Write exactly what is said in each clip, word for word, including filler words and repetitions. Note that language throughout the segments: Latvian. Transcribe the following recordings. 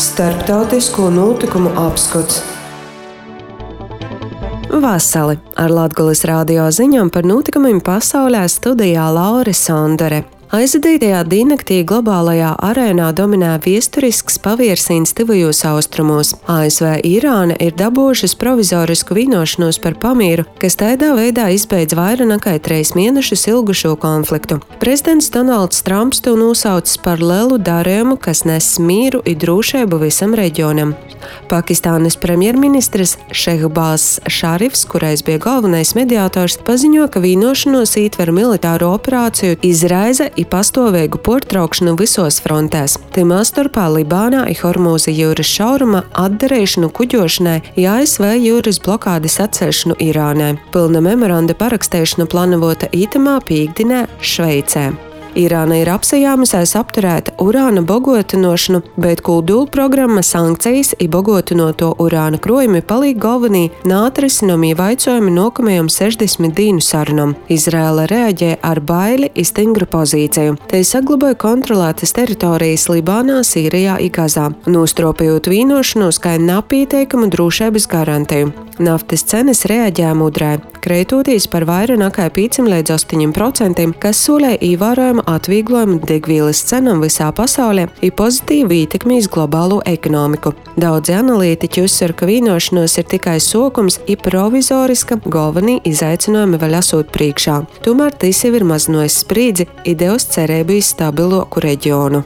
Starptautisko notikumu apskats. Vasali ar Latgoles radio ziņām par notikumiem pasaulē studijā Laure Sondere. Aizvadītajā diennaktī globālajā arēnā dominē vēsturisks pavērsiens tuvajos austrumos. A S V Irāna ir dabūjušas provizorisku vienošanos par pamieru, kas tādā veidā izbeidz vairāk nekā trīs mēnešus ilgušo konfliktu. Prezidents Donalds Trumps to nosaucis par lielu darījumu, kas nes mieru un drošību visam reģionam. Pakistānas premjerministrs Šehbāzs Šarifs, kurais bija galvenais mediātors, paziņo, ka vienošanos ietver militāro operāciju izraize i pastāvīgu portraukšanu visos frontēs. Timā starpā Libānā i Hormūza jūras šauruma atdarīšanu kuģošanai i A S V jūras blokādes atcelšanu Irānai. Pilna memoranda parakstīšana plānota itamā pīkdienā Šveicē. Irāna ir apsajāmusies apturēt urāna bogotinošanu, bet kodola programma sankcijas i bogotinoto urāna krojumi paliek galvenī neatrisinamie jautājumi nākamajam sešdesmit dienu sarunam. Izraela reaģē ar baili i stingru pozīciju. Te saglabāja kontrolētas teritorijas Libānā, Sīrijā i Gazā, nostropējot vienošanos kā nepieteikamu drošības garantiju. Naftas cenas reaģē mudrē, kreitoties par vairāk nekā pieciem līdz astoņiem procentiem, kas solē ievērojumu atvieglojumu degvielas cenām visā pasaulē un pozitīvu ietekmi uz globālo ekonomiku. Daudzi analītiķi uzsver, ka vienošanos ir tikai sākums un provizoriska, galvenie izaicinājumi vēl esot priekšā. Tomēr tas jau ir mazinājis spriedzi un devis cerību uz stabiloku reģionu.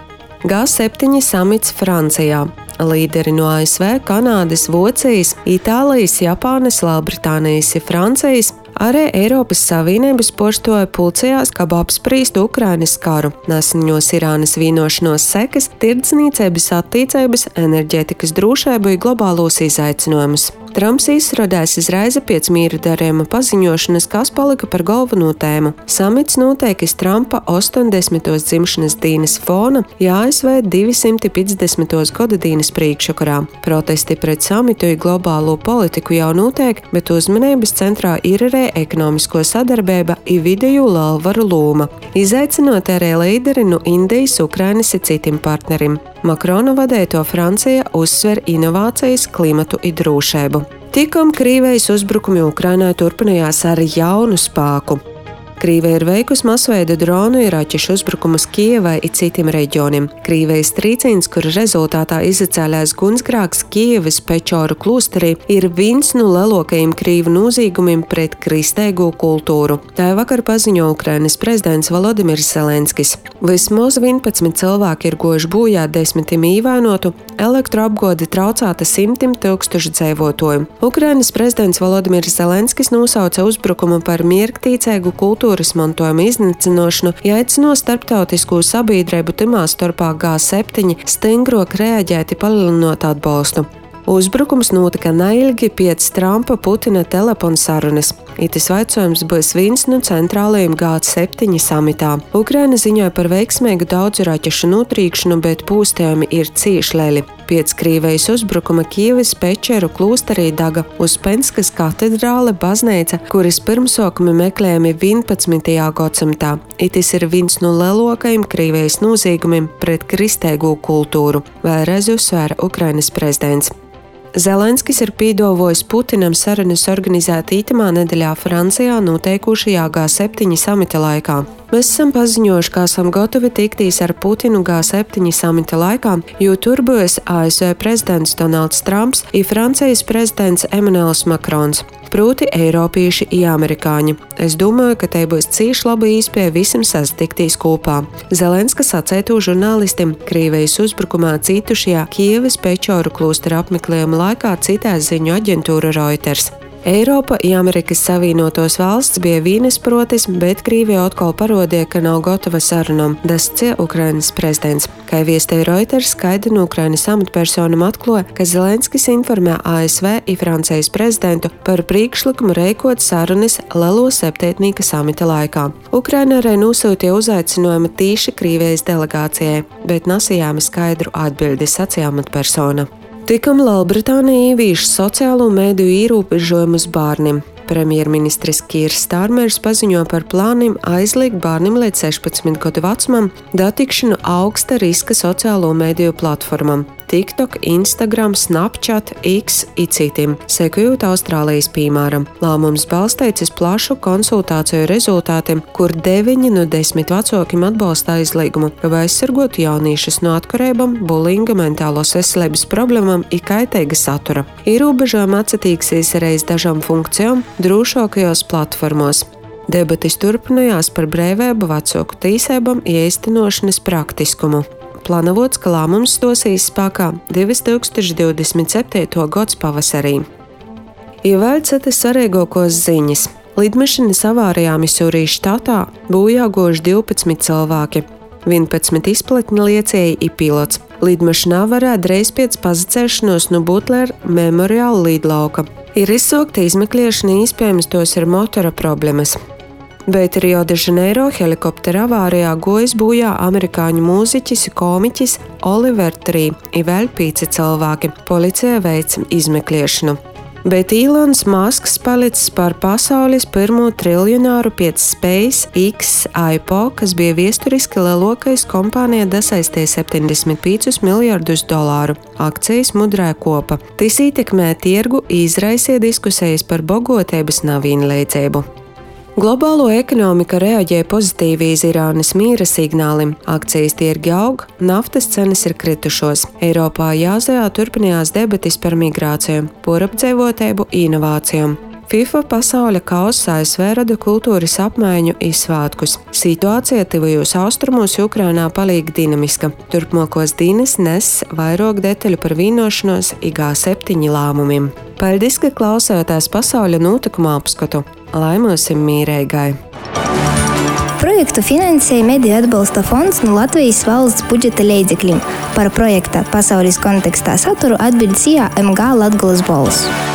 G septiņi samits Francijā. Līderi no A S V, Kanādas, Vācijas, Itālijas, Japānas, Lielbritānijas un Francijas arī Eiropas Savienības porstoja pulcējās, kā apspriest Ukrainas karu, neseņos Irānas vienošanos sekas, tirdzniecības attīstības, enerģētikas drošību un globālos izaicinājumus. Trumps izrādās izraiza pēc miera darījuma paziņošanas, kas palika par galveno tēmu. Samits notiek uz Trumpa ostoņdesmitos dzimšanas dienas fona, ja A S V divsimt piecdesmitos gada dienas priekšvakarā. Protesti pret samitu un globālo politiku jau notiek, bet uzmanības centrā ir arī ekonomisko sadarbība un vidēju lielvaru loma. Izaicinot arī līderi no Indijas, Ukrainas un citiem partneriem. Makrona vadēto Francija uzsver inovācijas, klimatu un drošību. Tikam Krievijas uzbrukumi Ukrainai turpinājās ar jaunu spēku. Krievija ir veikusi masveida dronu un raķešu uzbrukumus Kijevai un citiem reģioniem. Krievijas trīcīns, kura rezultātā izacēlēs gunsgrēks Kijevas Pečoru klosterī, ir viens no lielākajiem krīvu noziegumiem pret kristīgo kultūru. Tā vakar paziņo Ukrainas prezidents Volodimirs Zelenskis. Vismaz vienpadsmit cilvēki ir gojuši bojā, desmitiem ievainotu, elektroapgāde traucēta simtiem tūkstošu dzīvotāju. Ukrainas prezidents Volodimirs Zelenskis nosauca uzbrukumu par miergtīcīgu kultūru mantojuma iznīcināšanu, aicino starptautisko sabiedrību timā starpā G septiņi stingrāk reaģēt, palielinot atbalstu. Uzbrukums notika neilgi pēc Trumpa Putina telefona sarunas. Itis jautājums būs viens no centrālajiem G septiņi samitā. Ukraina ziņoja par veiksmīgu daudzu raķešu notrīkšanu, bet pūstījumi ir cīši lieli. Pēc Krievijas uzbrukuma Kijevas Pečeru klosterī daga Uspenskas katedrāle baznīca, kuras pirmsākumi meklējami vienpadsmitajā gadsimtā. Itis ir viens no lielākajiem Krievijas noziegumiem pret kristīgo kultūru, vēlreiz uzsvēra Ukrainas prezidents. Zelenskis ir piedāvājis Putinam sarunas organizēt itamā nedēļā Francijā notiekušajā G septiņi samita laikā. Mēs esam paziņojuši, ka esam gatavi tikties ar Putinu G septiņi samita laikā, jo tur būs A S V prezidents Donalds Trumps un Francijas prezidents Emmanuels Makrons, proti eiropieši un amerikāņi. Es domāju, ka te būs cīši laba iespēja visam sastikties kopā. Zelenskis sacīto žurnālistiem Krievijas uzbrukumā cietušajā Kijevas Pečoru klostera apmeklējuma laikā citās ziņu aģentūra Reuters. Eiropa un Amerikas Savienotos valsts bija vienisprotis, bet Krievija atkal parodīja, ka nav gatava sarunam, dascie Ukrainas prezidents. Kā viestēja Reuters, skaidri no Ukrainas amatpersonam atklāja, ka Zelenskis informē A S V un Francijas prezidentu par priekšlikumu rīkot sarunas Lielo septītnieka samita laikā. Ukraina arī nosūtīja uzaicinājumu tīši Krievijas delegācijai, bet nesajāma skaidru atbildi, sacīja amatpersona. Tikam Lielbritānija ievieš sociālo mediju ierobežojumus bērniem. Premjerministrs Kīrs Starmers paziņo par plāniem aizliegt bērniem līdz sešpadsmit gadu vecumam datikšanu augsta riska sociālo mediju platformām. TikTok, Instagram, Snapchat, X un citiem, sekojot Austrālijas piemēram. Lēmums balstīts uz plašu konsultāciju rezultātiem, kur deviņi no desmit vecākiem atbalsta aizliegumu, lai aizsargotu jauniešus no atkarībām, bulinga, mentālos veselības problēmām un kaitīga satura. Ierobežojumi atsatīksies arī uz dažām funkcijām drošākajos platformos. Debatis turpinājās par brīvību, vecāku tiesībām un īstenošanas praktiskumu. Plānots, ka lēmums stosīs spēkā divi tūkstoši divdesmit septītā gada pavasarī. Ir vēl citas svarīgākās ziņas. Lidmašīnas avārijā Misūrī štatā bojā gājuši divpadsmit cilvēki. vienpadsmit izplatņu liecēji ir pilots. Lidmašīnā varēja drīz pēc pazacēšanos no Butlera memoriāla lidlauka. Ir izsākta izmeklēšana, iespējams tos ir motora problēmas. Bet Rio de Janeiro helikoptera avārijā gājis bojā amerikāņu mūziķis un komiķis Oliver Tree un vēl pieci cilvēki. Policija veic izmeklēšanu. Bet Ilons Masks palicis par pasaules pirmo triljonāru pēc SpaceX I P O, kas bija viesturiski lielākais kompānija dasaistīja septiņdesmit piecus miljardus dolāru. Akcijas mudrē kopa. Tas ietekmē tirgu, izraisīja diskusijas par bagātības nevienlīdzību. Globālo ekonomika reaģē pozitīvi uz Irānas miera signālim. Akcijas tirgi aug, naftas cenas ir kritušos. Eiropā un Āzijā turpinājās debatis par migrāciju, porapdzīvotību, inovācijām. FIFA pasaules kausa A S V rada kultūras apmaiņu un svētkus. Situācija tuvajos austrumos Ukrainā paliek dinamiska. Turpmākos dienas nes vairāk detaļu par vienošanos un G septiņi lēmumiem. Paldies, ka klausījāties pasaules notikumu apskatu. Lai mums ir mīrīgai! Projektu finansēja Mediju atbalsta fonds no Latvijas valsts budžeta līdzekļiem. Par projekta pasaules kontekstā saturu atbildēja M G Latgoles balss.